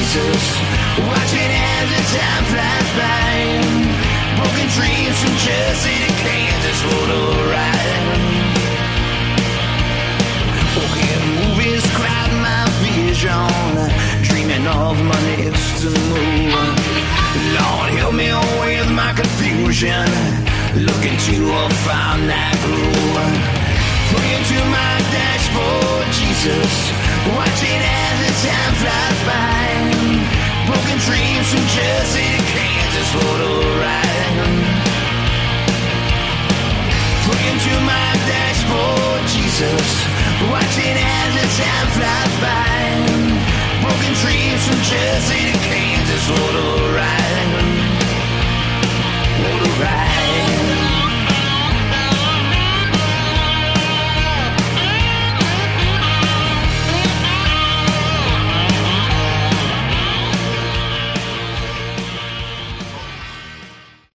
Jesus, watching as the time flies by. Broken dreams from Jersey to Kansas for the ride. Walking movies crowd my vision, dreaming of my next move. Lord, help me with my confusion, looking to find that groove. Praying to my dashboard, Jesus, watching as the time flies by. Broken dreams from Jersey to Kansas for the ride. Praying to my dashboard, Jesus,